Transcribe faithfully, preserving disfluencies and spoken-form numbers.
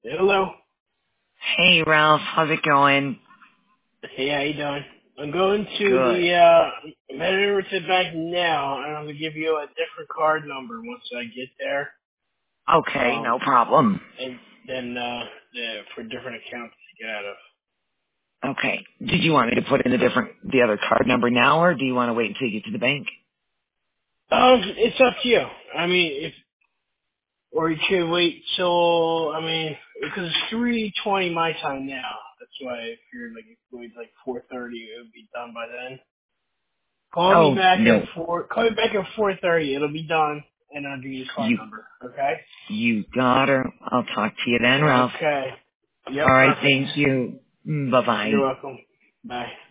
Hello. Hey, Ralph. How's it going? Hey, how you doing? I'm going to Good. the, uh, I'm headed over to the bank now, and I'm going to give you a different card number once I get there. Okay, no Um, problem. and then, uh, the, for different accounts to get out of. Okay. Did you want me to put in the different, the other card number now, or do you want to wait until you get to the bank? Um, it's up to you. I mean, if, or you could wait till, I mean, because it's three twenty my time now. That's why I figured, like, if we wait like four thirty, it would be done by then. Call me Oh, back at no. four. Call me back at four thirty. It'll be done, and I'll give you the card You, number. Okay. you got her. I'll talk to you then, Ralph. Okay. Yep. All right, Perfect. thank you. Bye-bye. You're welcome. Bye.